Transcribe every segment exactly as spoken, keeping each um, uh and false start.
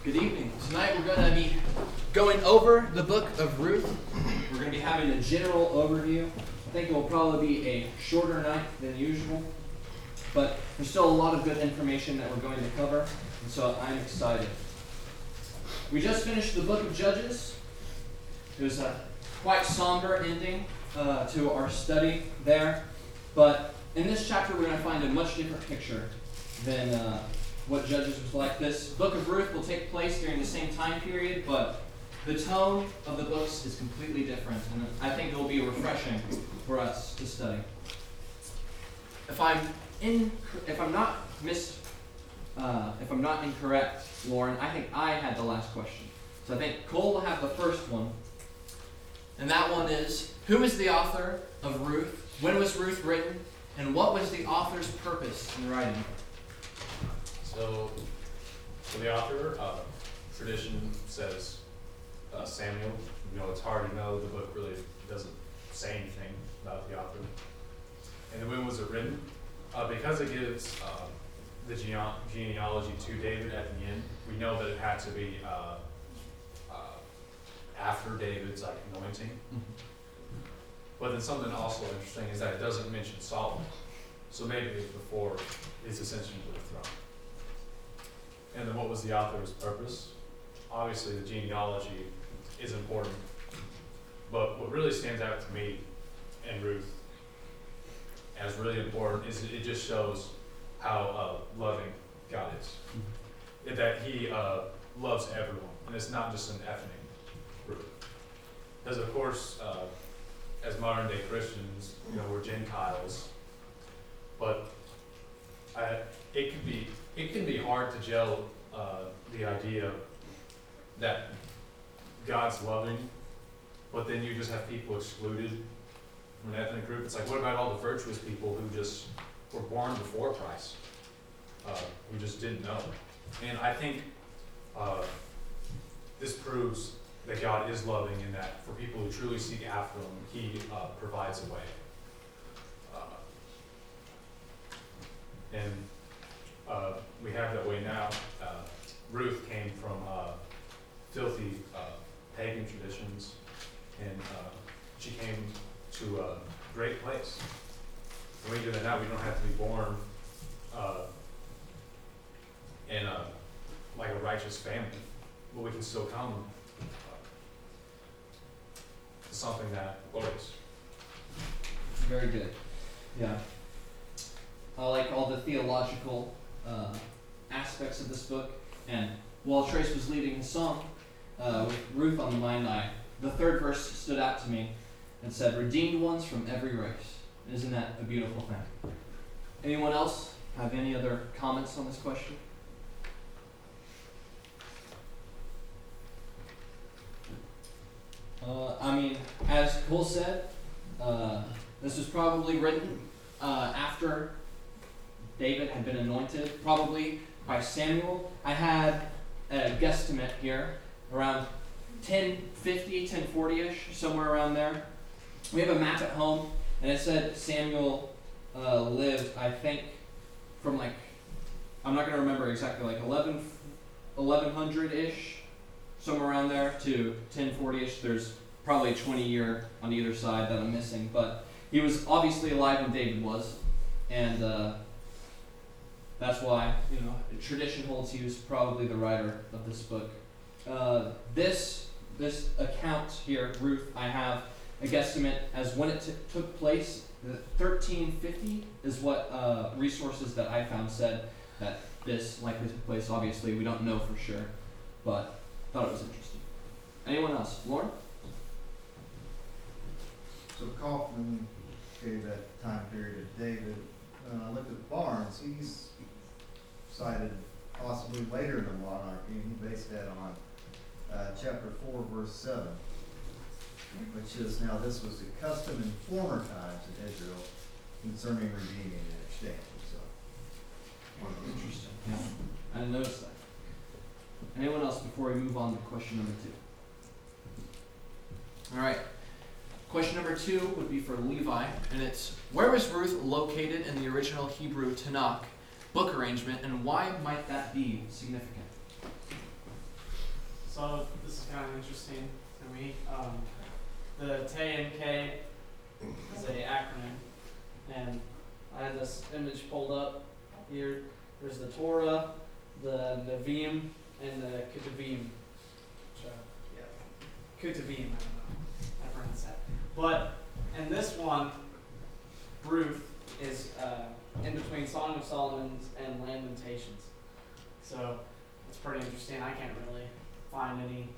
Good evening. Tonight we're going to be going over the book of Ruth. We're going to be having a general overview. I think it will probably be a shorter night than usual, but there's still a lot of good information that we're going to cover, and so I'm excited. We just finished the book of Judges. It was a quite somber ending uh, to our study there, but in this chapter we're going to find a much different picture than uh, what Judges was like. This book of Ruth will take place during the same time period, but the tone of the books is completely different, and I think it will be refreshing for us to study. If I'm in, if I'm not mis, uh, if I'm not incorrect, Lauren, I think I had the last question. So I think Cole will have the first one, and that one is: who is the author of Ruth? When was Ruth written? And what was the author's purpose in writing it? So, so the author, uh, tradition says uh, Samuel. You know, it's hard to know. The book really doesn't say anything about the author. And then when was it written? Uh, because it gives uh, the gene- genealogy to David at the end, we know that it had to be uh, uh, after David's like anointing. Mm-hmm. But then something also interesting is that it doesn't mention Solomon. So maybe it was before his ascension to the throne. And then what was the author's purpose? Obviously the genealogy is important, but what really stands out to me and Ruth as really important is it just shows how uh, loving God is. Mm-hmm. That he uh, loves everyone, and it's not just an ethnic group. Because of course, uh, as modern day Christians, you know, we're Gentiles, but I, it can be it can be hard to gel uh, the idea that God's loving, but then you just have people excluded from an ethnic group. It's like, what about all the virtuous people who just were born before Christ, uh, who just didn't know? And I think uh, this proves that God is loving, and that for people who truly seek after Him, He uh, provides a way. Uh, and uh, we have that way now. Uh, Ruth came from uh, filthy uh, pagan traditions, and uh, she came to a great place. And we do that now. We don't have to be born uh, in a, like a righteous family, but we can still come something that works. Very good. Yeah. I like all the theological uh, aspects of this book. And while Trace was leading his song uh, with Ruth on the mind, I, the third verse stood out to me and said, "Redeemed ones from every race." Isn't that a beautiful thing? Anyone else have any other comments on this question? Uh, I mean, as Cole said, uh, this was probably written uh, after David had been anointed, probably by Samuel. I had a guesstimate here, around ten fifty, ten forty-ish, somewhere around there. We have a map at home, and it said Samuel uh, lived, I think, from like, I'm not going to remember exactly, like eleven, eleven hundred-ish, somewhere around there, to ten forty-ish. There's probably a twenty year on either side that I'm missing, but he was obviously alive when David was, and uh, that's why, you know, tradition holds he was probably the writer of this book. Uh, this this account here, Ruth, I have a guesstimate as when it t- took place. thirteen fifty is what uh, resources that I found said that this likely took place. Obviously, we don't know for sure, but thought it was interesting. Anyone else? Lauren? So Kaufman gave that time period of David. When I looked at Barnes, he's cited possibly later in the monarchy, and he based that on uh, chapter four, verse seven, which is, "Now this was the custom in former times in Israel concerning redeeming and exchanging." So, Interesting. Yeah, I didn't notice that. Anyone else before we move on to question number two? All right. Question number two would be for Levi, and it's: where was Ruth located in the original Hebrew Tanakh book arrangement, and why might that be significant? the T N K is a acronym, and I had this image pulled up here. There's the Torah, the Nevi'im, and the Ketuvim. So, yeah, Ketuvim. I don't know how to pronounce that. But in this one, Ruth is uh, in between Song of Solomon and Lamentations. So it's pretty interesting. I can't really find any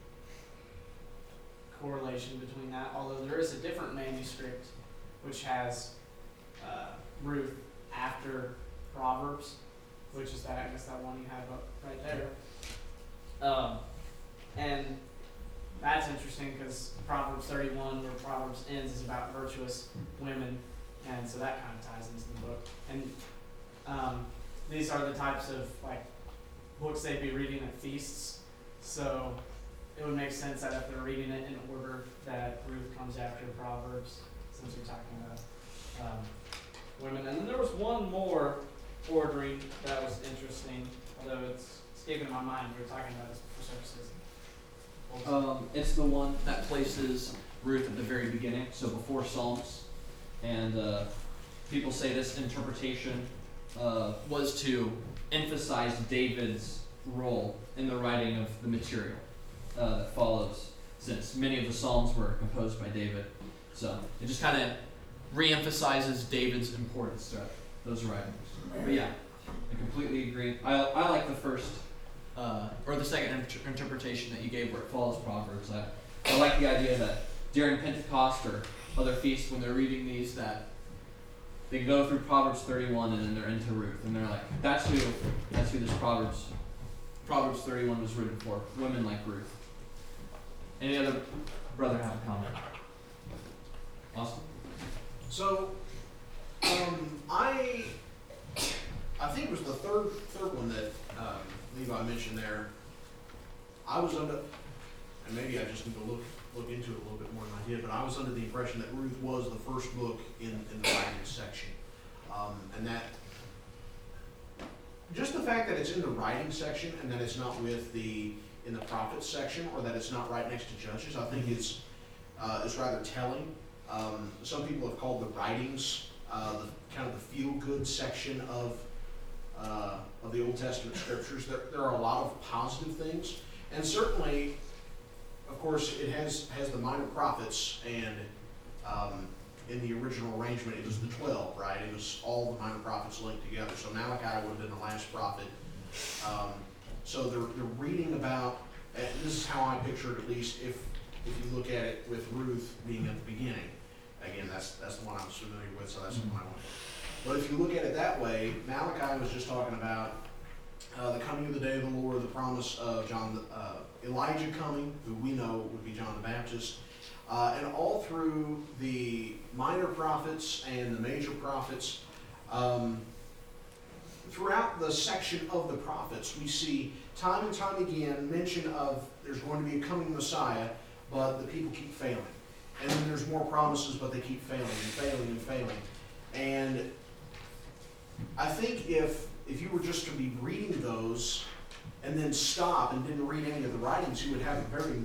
correlation between that, although there is a different manuscript which has uh, Ruth after Proverbs, which is that, I guess that one you have up right there. Um, and that's interesting because Proverbs thirty-one, where Proverbs ends, is about virtuous women, and so that kind of ties into the book. And um, these are the types of like books they'd be reading at feasts, so it would make sense that if they're reading it in order, that Ruth comes after Proverbs, since we're talking about um, women. And then there was one more ordering that was interesting, although it's escaping my mind. We were talking about this before services. Um, it's the one that places Ruth at the very beginning, so before Psalms. And uh, people say this interpretation uh, was to emphasize David's role in the writing of the material uh, that follows, since many of the Psalms were composed by David. So it just kind of re-emphasizes David's importance throughout those writings. But yeah, I completely agree. I, I like the first, uh, or the second inter- interpretation that you gave where it follows Proverbs. I, I like the idea that during Pentecost or other feasts when they're reading these, that they go through Proverbs thirty-one and then they're into Ruth, and they're like, that's who, that's who this Proverbs, Proverbs thirty-one was written for, women like Ruth. Any other brother have a comment? Austin? So, um, I, I think it was the third third one that um, Levi mentioned there. I was under, and maybe I just need to look look into it a little bit more than I did, but I was under the impression that Ruth was the first book in, in the writing section, um, and that just the fact that it's in the writing section and that it's not with the in the prophets section, or that it's not right next to Judges, I think is uh, is rather telling. Um, some people have called the writings uh, the kind of the feel-good section of uh, of the Old Testament scriptures. There, there are a lot of positive things, and certainly, of course, it has has the minor prophets, and um, in the original arrangement, it was the twelve, right? It was all the minor prophets linked together. So Malachi would have been the last prophet. Um, so they're they're reading about, and this is how I picture it, at least if if you look at it with Ruth being at the beginning. Again, that's that's the one I was familiar with, so that's mm-hmm. the one I went. But if you look at it that way, Malachi was just talking about uh, the coming of the day of the Lord, the promise of John, uh, Elijah coming, who we know would be John the Baptist, uh, and all through the minor prophets and the major prophets, um, throughout the section of the prophets, we see time and time again mention of there's going to be a coming Messiah, but the people keep failing. And then there's more promises, but they keep failing and failing and failing. And I think if if you were just to be reading those and then stop and didn't read any of the writings, you would have a very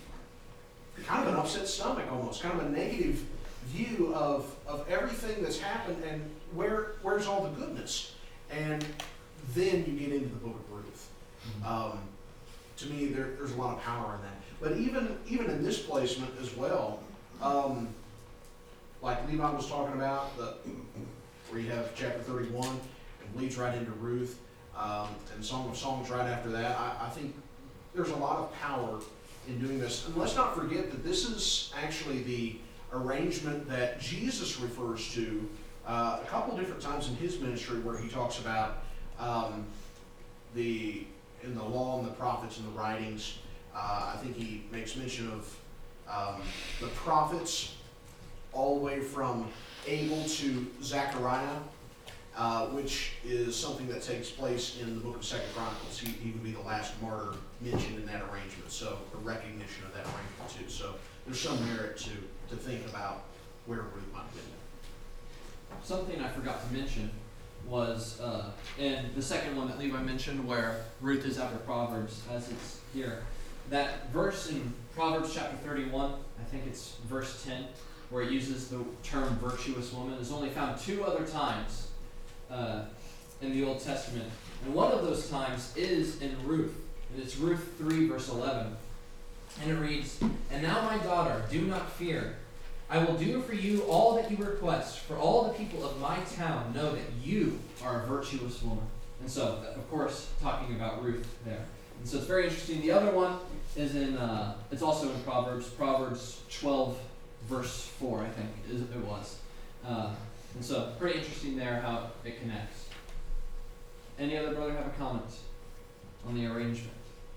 kind of an upset stomach almost, kind of a negative view of, of everything that's happened and where where's all the goodness. And then you get into the book of Ruth. Um, to me, there, there's a lot of power in that. But even even in this placement as well, um, like Levi was talking about, the, where you have chapter thirty-one and leads right into Ruth, um, and Song of Songs right after that, I, I think there's a lot of power in doing this. And let's not forget that this is actually the arrangement that Jesus refers to uh, a couple different times in his ministry, where he talks about um, the in the law and the prophets and the writings. Uh, I think he makes mention of um, the prophets all the way from Abel to Zechariah, uh, which is something that takes place in the book of Second Chronicles. He, he would be the last martyr mentioned in that arrangement, so a recognition of that arrangement too. So there's some merit to, to think about where Ruth might have been. Something I forgot to mention was uh, in the second one that Levi mentioned, where Ruth is after Proverbs, as it's here. that verse in Proverbs chapter thirty-one, I think it's verse ten, where it uses the term virtuous woman, is only found two other times uh, in the Old Testament. And one of those times is in Ruth. And it's Ruth three, verse eleven. And it reads, "And now, my daughter, do not fear. I will do for you all that you request, for all the people of my town know that you are a virtuous woman." And so, of course, talking about Ruth there. And so it's very interesting. The other one is in, uh, it's also in Proverbs, Proverbs twelve, verse four, I think is, it was. Uh, and so, pretty interesting there how it connects. Any other brother have a comment on the arrangement?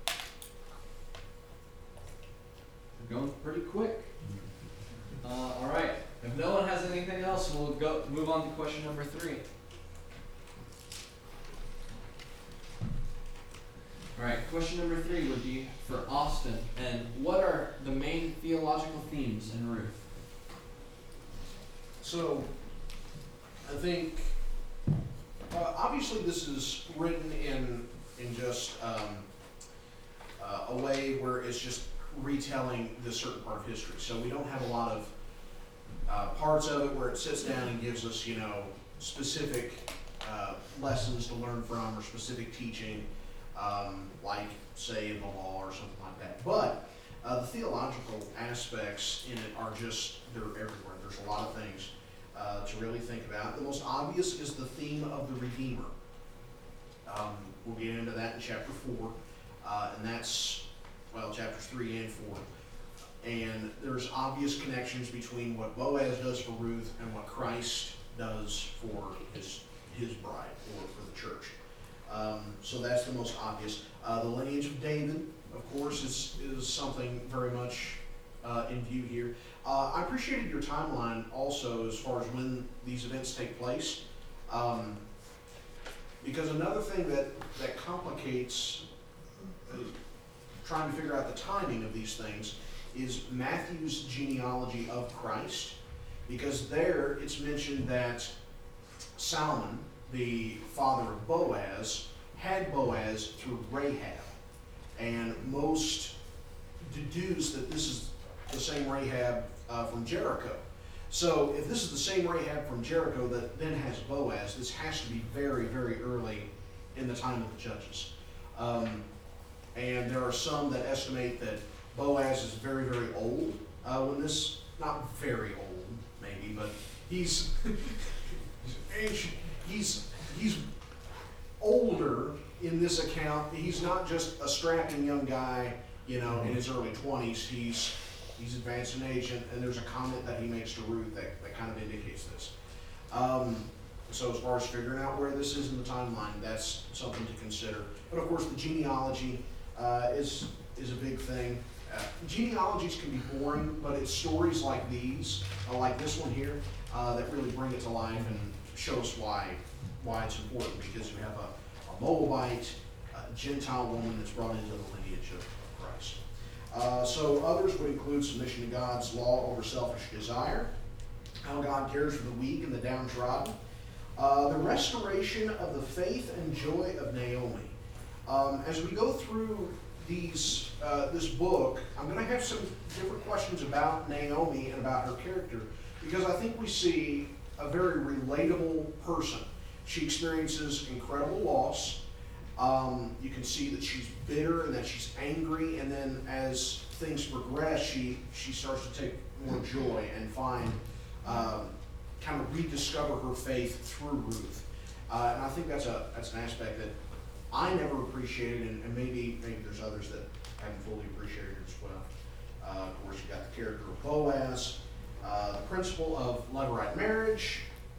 We're going pretty quick. Uh, all right. If no one has anything else, we'll go move on to question number three. All right. Question number three would be for Austin. And what are the main theological themes in Ruth? So, I think, uh, obviously this is written in, in just um, uh, a way where it's just retelling this certain part of history. So we don't have a lot of uh, parts of it where it sits down and gives us, you know, specific uh, lessons to learn from or specific teaching, um, like, say, in the law or something like that. But uh, the theological aspects in it are just, they're everywhere. There's a lot of things uh, to really think about. The most obvious is the theme of the Redeemer. Um, we'll get into that in chapter four, uh, and that's, well, chapters three and four. And there's obvious connections between what Boaz does for Ruth and what Christ does for his his bride, or for the church. Um, so that's the most obvious. Uh, the lineage of David, of course, is, is something very much uh, in view here. Uh, I appreciated your timeline also as far as when these events take place. Um, because another thing that, that complicates uh, trying to figure out the timing of these things is Matthew's genealogy of Christ, because there it's mentioned that Salmon, the father of Boaz, had Boaz through Rahab, and most deduce that this is the same Rahab uh, from Jericho. So if this is the same Rahab from Jericho that then has Boaz, this has to be very, very early in the time of the Judges. Um, And there are some that estimate that Boaz is very, very old uh, when this, not very old, maybe, but he's he's he's older in this account. He's not just a strapping young guy, you know, in his early twenties. He's he's advanced in age, and, and there's a comment that he makes to Ruth that, that kind of indicates this. Um, So as far as figuring out where this is in the timeline, that's something to consider. But of course, the genealogy uh, is is a big thing. Uh, genealogies can be boring, but it's stories like these, uh, like this one here, uh, that really bring it to life and show us why why it's important. Because you have a, a Moabite, a Gentile woman that's brought into the lineage of Christ. Uh, so others would include submission to God's law over selfish desire, how God cares for the weak and the downtrodden, Uh, the restoration of the faith and joy of Naomi. Um, as we go through these, uh, this book, I'm going to have some different questions about Naomi and about her character, because I think we see a very relatable person. She experiences incredible loss. Um, you can see that she's bitter and that she's angry, and then as things progress, she, she starts to take more joy and find um, kind of rediscover her faith through Ruth. Uh, and I think that's a that's an aspect that I never appreciated, and, and maybe maybe there's others that haven't fully appreciated it as well. Uh, of course, you got the character of Boaz, uh, the principle of levirate marriage,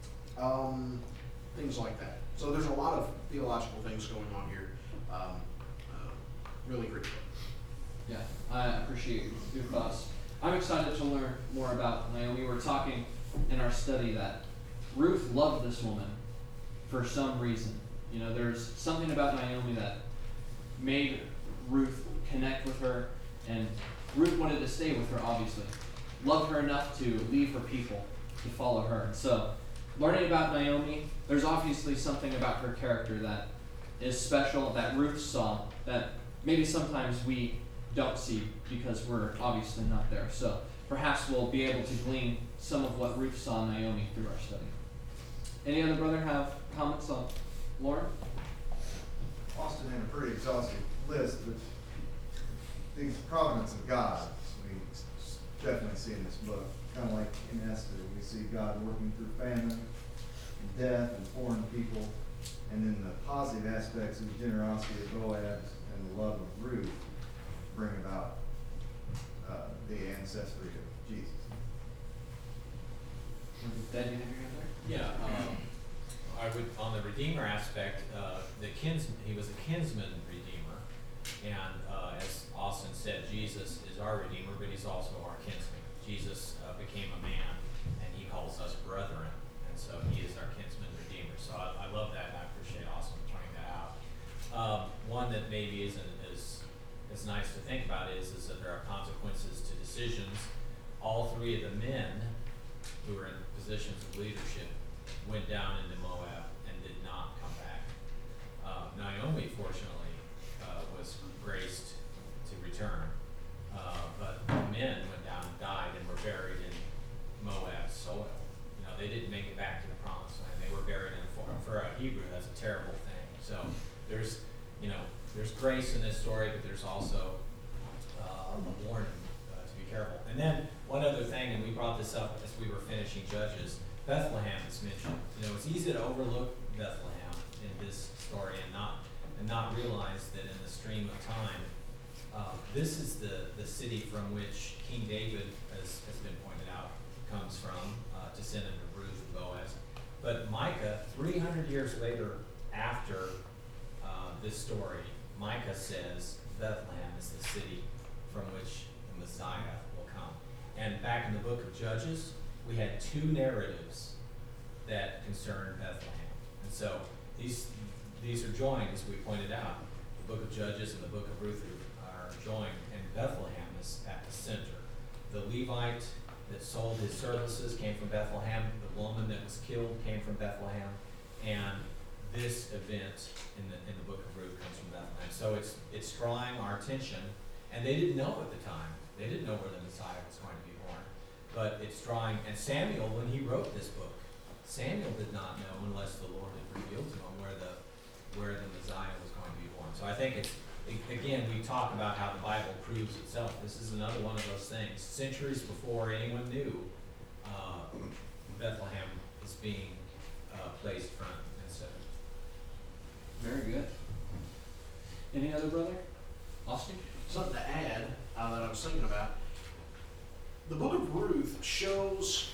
um, things like that. So there's a lot of theological things going on here. Um, uh, really great. Yeah, I appreciate your thoughts. I'm excited to learn more about Naomi. We're talking in our study that Ruth loved this woman for some reason. You know, there's something about Naomi that made Ruth connect with her, and Ruth wanted to stay with her, obviously. Loved her enough to leave her people to follow her. So, learning about Naomi, there's obviously something about her character that is special, that Ruth saw, that maybe sometimes we don't see because we're obviously not there. So perhaps we'll be able to glean some of what Ruth saw in Naomi through our study. Any other brother have comments on Lauren? Austin had a pretty exhaustive list, but the providence of God, we definitely see in this book. Kind of like in Esther, we see God working through famine, and death, and foreign people, and then the positive aspects of the generosity of Boaz and the love of Ruth bring about uh, the ancestry of Jesus. Dad, you have your hand there? Yeah, um, I would, on the Redeemer aspect, uh, the kins, he was a kinsman Redeemer. And, uh, as Austin said, Jesus is our Redeemer, but he's also our kinsman. Jesus, uh, became a man, and he calls us brethren, and so he is our kinsman Redeemer. So I, I love that, and I appreciate Austin pointing that out. Um, one that maybe isn't as, as nice to think about is, is that there are consequences to decisions. All three of the men who were in positions of leadership went down into Moab and did not come back. Uh, Naomi, fortunately, uh, was graced to return, uh, but the men went down and died and were buried in Moab soil. You know, they didn't make it back to the promised land. They were buried in, for, for a Hebrew, that's a terrible thing. So there's, you know, there's grace in this story, but there's also uh, a warning uh, to be careful. And then one other thing, and we brought this up as we were finishing Judges, Bethlehem is mentioned. You know, it's easy to overlook Bethlehem in this story and not and not realize that in the stream of time, uh, this is the, the city from which King David, as has been pointed out, comes from, uh, descendant of Ruth and Boaz. But Micah, three hundred years later after uh, this story, Micah says Bethlehem is the city from which the Messiah will come. And back in the book of Judges, we had two narratives that concerned Bethlehem. And so these these are joined, as we pointed out. The book of Judges and the book of Ruth are joined, and Bethlehem is at the center. The Levite that sold his services came from Bethlehem. The woman that was killed came from Bethlehem. And this event in the in the book of Ruth comes from Bethlehem. So it's it's drawing our attention, and they didn't know at the time. They didn't know where the Messiah was going to be born. But it's drawing, and Samuel, when he wrote this book, Samuel did not know unless the Lord had revealed to him where the where the Messiah was going to be born. So I think it's, again, we talk about how the Bible proves itself. This is another one of those things. Centuries before anyone knew, uh, Bethlehem is being uh, placed front and center. Very good. Any other brother? Austin? Something to add uh, that I was thinking about. The book of Ruth shows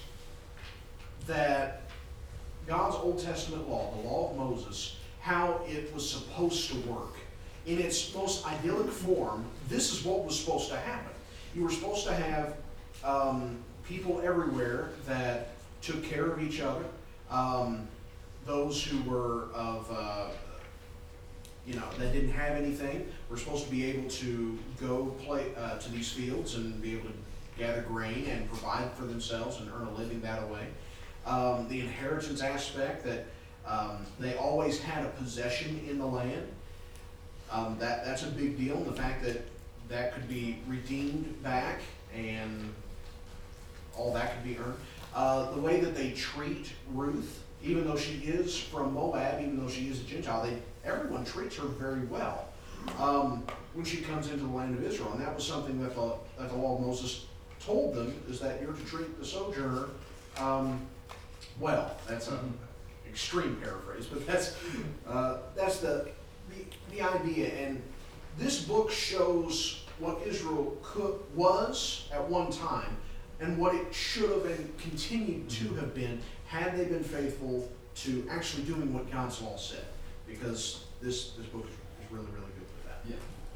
that God's Old Testament law, the law of Moses, how it was supposed to work. In its most idyllic form, this is what was supposed to happen. You were supposed to have um, people everywhere that took care of each other. Um, those who were of, uh, you know, that didn't have anything were supposed to be able to go play uh, to these fields and be able to gather grain and provide for themselves and earn a living that way. Um, the inheritance aspect, that um, they always had a possession in the land. Um, that that's a big deal. And the fact that that could be redeemed back and all that could be earned. Uh, the way that they treat Ruth, even though she is from Moab, even though she is a Gentile, they everyone treats her very well um, when she comes into the land of Israel. And that was something that the, that the law of Moses told them, is that you're to treat the sojourner um, well. That's an extreme paraphrase, but that's uh, that's the, the the idea. And this book shows what Israel could, was at one time, and what it should have and continued to have been had they been faithful to actually doing what God's law said. Because this this book is, is really really good for that.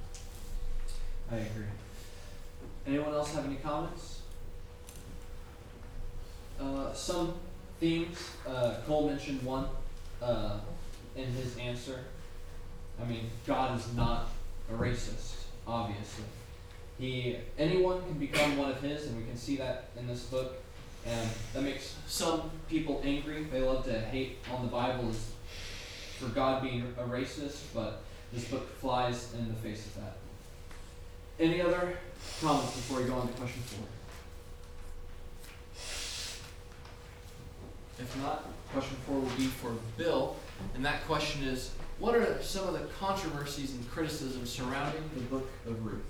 Yeah. I agree. Anyone else have any comments? Uh, some themes, uh, Cole mentioned one uh, in his answer. I mean, God is not a racist, obviously. He, anyone can become one of his, and we can see that in this book. And that makes some people angry. They love to hate on the Bible as for God being a racist, but this book flies in the face of that. Any other comments before we go on to question four? If not, question four will be for Bill, and that question is, what are some of the controversies and criticisms surrounding the book of Ruth?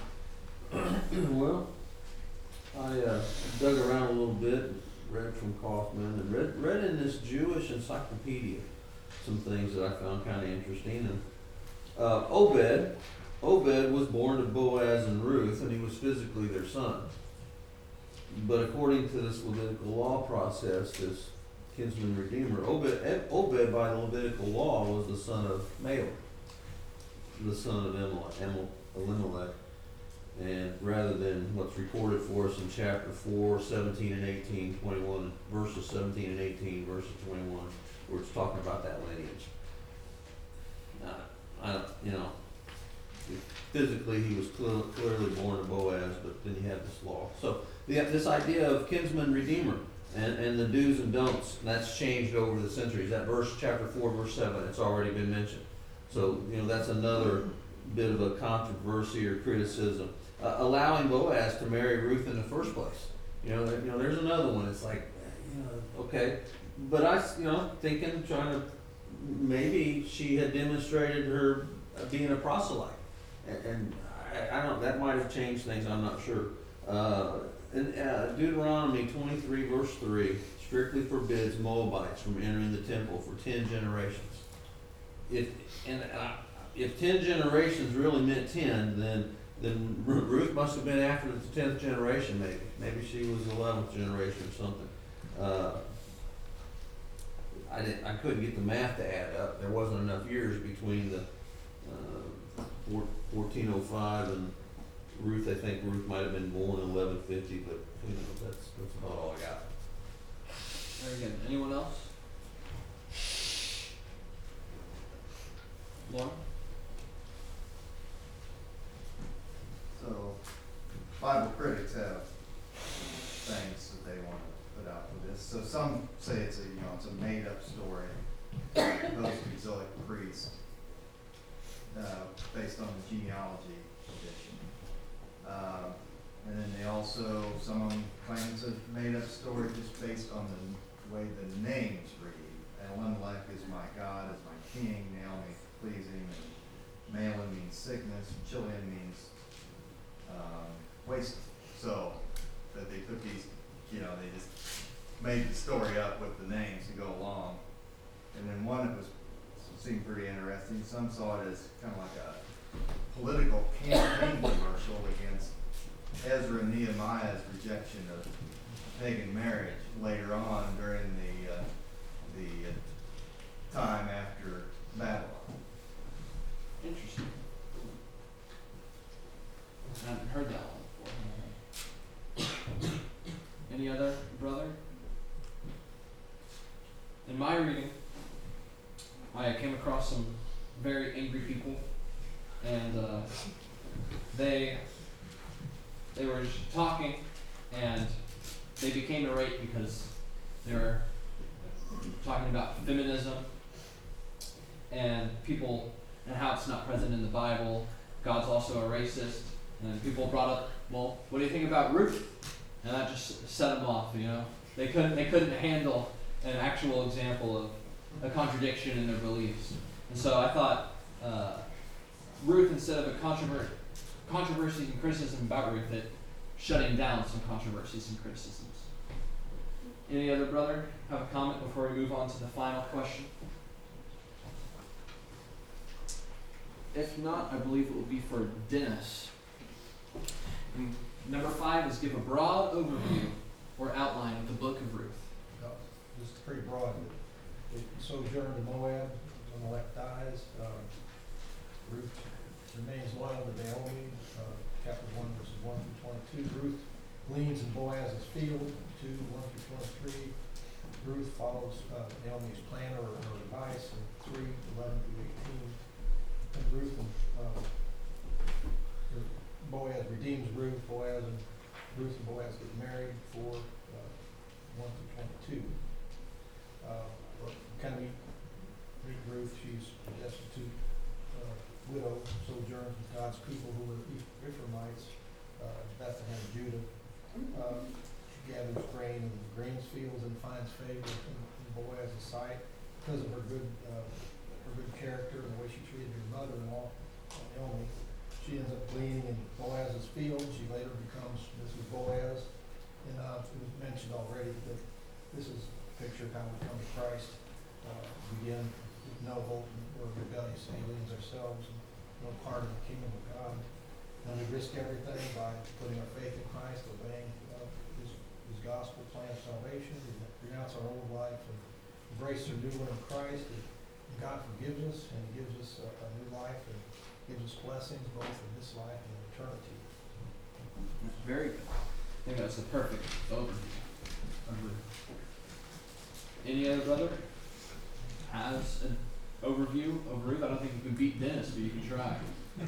Well, I uh, dug around a little bit, read from Kaufman, and read, read in this Jewish encyclopedia some things that I found kind of interesting. And uh, Obed, Obed was born to Boaz and Ruth, and he was physically their son. But according to this Levitical law process, this kinsman redeemer, Obed, Obed by the Levitical law was the son of Malek, the son of Elimelech, Elimelech. And rather than what's recorded for us in chapter four, seventeen and eighteen, twenty-one, verses seventeen and eighteen, verses twenty-one, where it's talking about that lineage. Uh, I, you know, physically he was cl- clearly born to Boaz, but then you have this law. So the, this idea of kinsman redeemer and, and the do's and don'ts, and that's changed over the centuries. That verse, chapter four, verse seven, it's already been mentioned. So, you know, that's another bit of a controversy or criticism. Uh, allowing Boaz to marry Ruth in the first place. You know, there, you know, there's another one. It's like, you know, okay, but I, you know, thinking, trying to, maybe she had demonstrated her uh, being a proselyte, and, and I, I don't. That might have changed things. I'm not sure. Uh, in uh, Deuteronomy twenty-three, verse three, strictly forbids Moabites from entering the temple for ten generations. If and uh, if ten generations really meant ten, then then Ruth must have been after the tenth generation, maybe. Maybe she was the eleventh generation or something. Uh, I didn't. I couldn't get the math to add up. There wasn't enough years between the uh, fourteen oh five and Ruth. I think Ruth might have been born in eleven fifty, but you know, that's that's about all I got. Very good. Anyone else? Lauren? So, Bible critics have things that they want to put out for this. So some say it's a, you know, it's a made-up story, post-exilic priest, uh, based on the genealogy tradition. Uh, and then they also, some of them claim it's a made-up story just based on the way the names read. Elimelech is my God, is my king, Naomi pleasing, and Malin means sickness, and Chilion means um, wasted. So that they took these, you know, they just made the story up with the names to go along. And then one that was seemed pretty interesting. Some saw it as kind of like a political campaign commercial against Ezra and Nehemiah's rejection of pagan marriage later on during the uh, the uh, time after Babylon. Interesting. I haven't heard that one before. Any other brother? In my reading, I came across some very angry people, and uh, they they were just talking, and they became irate because they were talking about feminism and people and how it's not present in the Bible. God's also a racist, and people brought up, well, what do you think about Ruth? And that just set them off. You know, they couldn't they couldn't handle an actual example of a contradiction in their beliefs. And so I thought uh, Ruth, instead of a controver- controversy and criticism about Ruth, it shutting down some controversies and criticisms. Any other brother have a comment before we move on to the final question? If not, I believe it will be for Dennis. And number five is give a broad overview or outline of the book of Ruth. No, this is pretty broad. It sojourned in Moab, Elimelech dies, uh, Ruth remains loyal to Naomi, uh, chapter one, verses one through twenty-two. Ruth gleans in Boaz's field, two, one through twenty-three. Ruth follows uh, Naomi's plan or her advice, and three, eleven through eighteen. And Ruth and uh, Boaz redeems Ruth, Boaz and Ruth and Boaz get married, four, uh, one through twenty-two. Uh, kind of meet, meet Ruth. She's destitute, uh, widow sojourns with God's people who were Ephraimites, uh, Bethlehem, Judah. Um, she gathers grain in the grain fields and finds favor in, in Boaz's sight because of her good, uh, her good character and the way she treated her mother-in-law, Naomi. She ends up gleaning in Boaz's field. She later becomes Missus Boaz. And uh, it was mentioned already that this is a picture of how we come to Christ. Uh, begin with no hope, and we're rebellious aliens ourselves, and no part of the kingdom of God. And we risk everything by putting our faith in Christ, obeying uh, his, his gospel plan of salvation. We renounce our old life and embrace our new one in Christ. And God forgives us, and he gives us a, a new life and gives us blessings both in this life and in eternity. Very good. I think that's the perfect overview of Ruth. Any other brother has an overview of Ruth? I don't think you can beat Dennis, but you can try.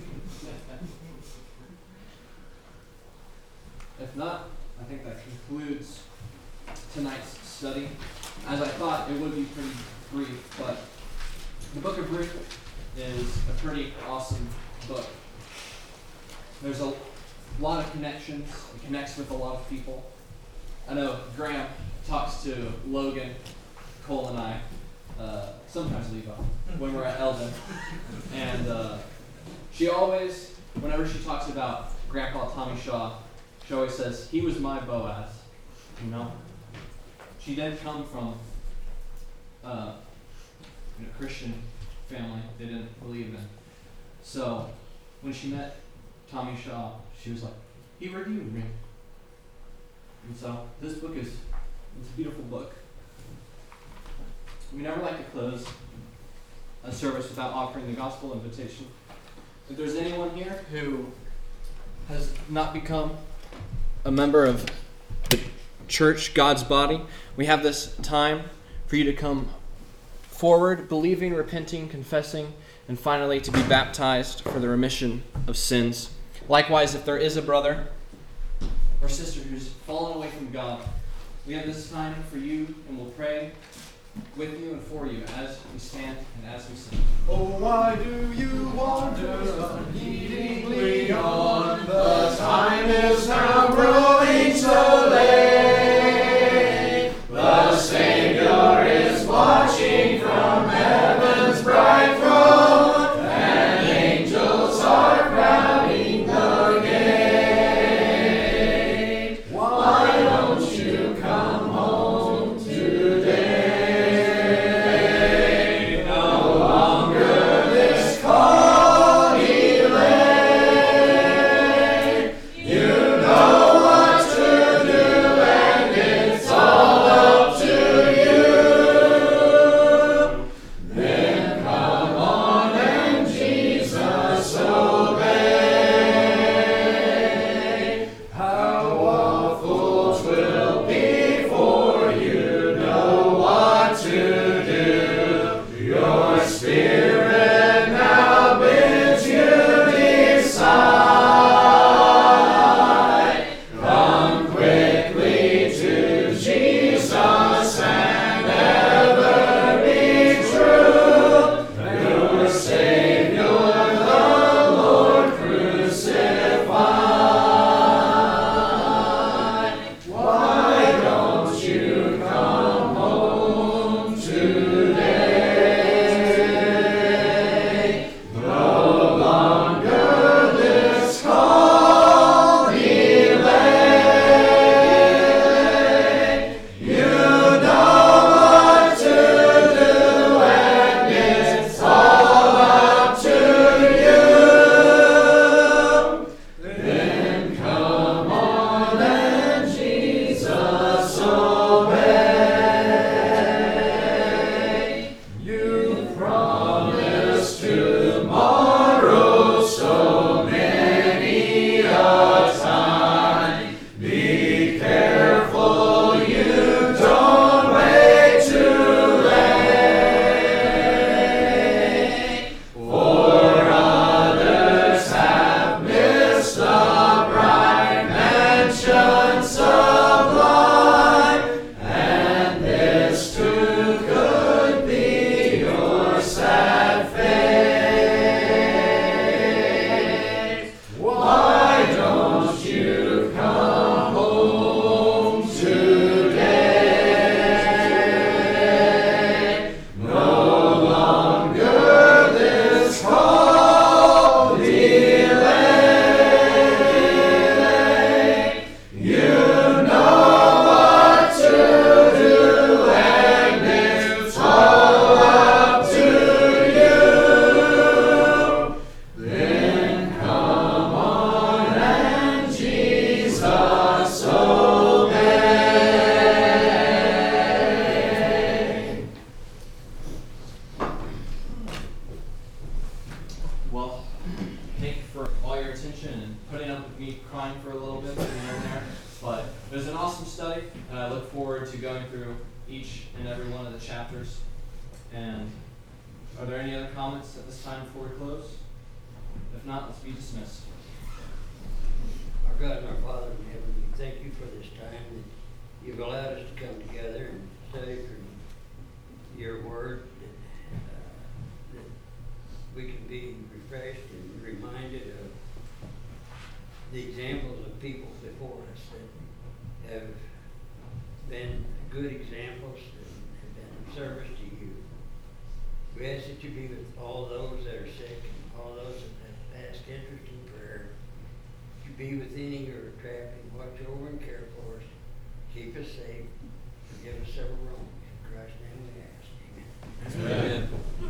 If not, I think that concludes tonight's study. As I thought, it would be pretty brief, but the book of Ruth is a pretty awesome book. There's a lot of connections. It connects with a lot of people. I know Graham talks to Logan, Cole, and I, uh, sometimes Levi, when we're at Eldon. And uh, she always, whenever she talks about Grandpa Tommy Shaw, she always says, he was my Boaz, you know? She did come from uh, a Christian family they didn't believe in. So when she met Tommy Shaw, she was like, he redeemed me. And so this book is it's a beautiful book. We never like to close a service without offering the gospel invitation. If there's anyone here who has not become a member of the church, God's body, we have this time for you to come forward, believing, repenting, confessing, and finally to be baptized for the remission of sins. Likewise, if there is a brother or sister who's fallen away from God, we have this time for you, and we'll pray with you and for you as we stand and as we sing. Oh, why do you wander unheedingly on? The time is now growing so late. The Savior is watching from heaven's bright throne, and angels are crowding the gate. Why don't you come home today? No longer this call delay. me crying for a little bit at the end there. But it was an awesome study, and I look forward to going through each and every one of the chapters. And are there any other comments at this time before we close? If not, let's be dismissed. Our God and our Father in heaven, we thank you for this time that you've allowed us to come together and study from your word, that, uh, that we can be refreshed and reminded of the examples of people before us that have been good examples and have been of service to you. We ask that you be with all those that are sick and all those that have passed interest in prayer. You be with any who are trapped and watch over and care for us. Keep us safe. Forgive us several wrongs. In Christ's name we ask. Amen. Amen.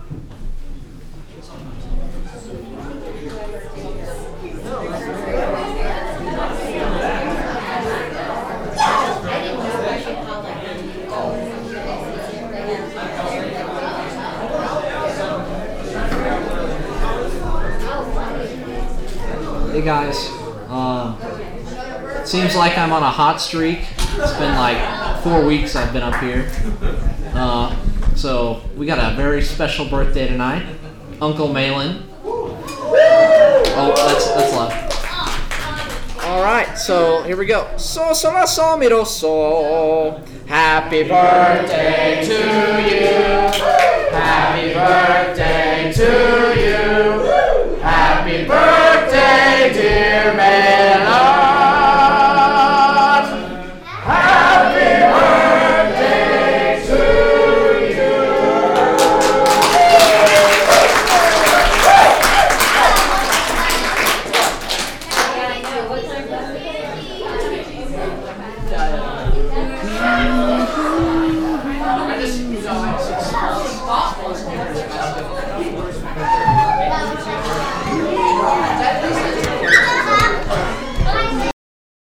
Hey guys, um, seems like I'm on a hot streak. It's been like four weeks I've been up here. Uh, so we got a very special birthday tonight. Uncle Malin. Oh, that's that's loud. All right, so here we go. So so la so mi do so. Happy birthday to you. Happy birthday to you. Happy birthday, dear Malin. Happy birthday to you. What time